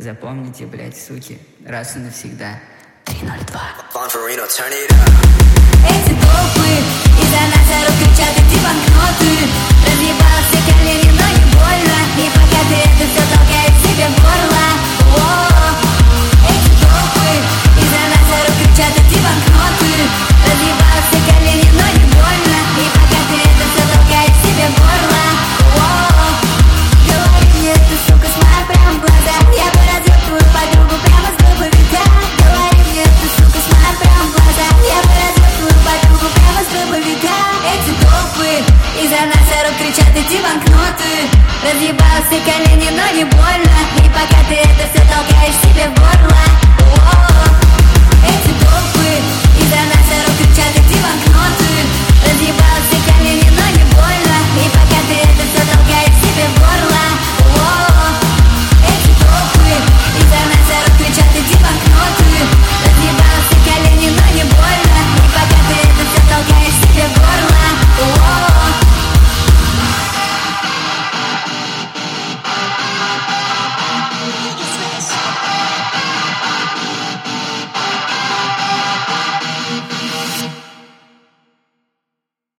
Запомните, блять, суки, раз и навсегда. 302. Эти толпы из-за нас орут, кричат, эти банкноты. Разъебал все колени, но не больно. И пока ты это все толкаешь себе в горло. Эти толпы из-за нас орут, кричат, эти банкноты. Разъебал все колени, но не больно. И пока ты это все толкаешь себе в горло. Говори мне, ты, сука, смотри прямо в глаза. Я бы развел твою подругу прямо с дробовика. Говори мне, ты, сука, смотри прямо в глаза. Я бы развел твою подругу прямо с дробовика. Эти толпы из-за нас орут, кричат, эти банкноты. Разъебал все колени, но не больно. И пока ты это все толкаешь себе в горло.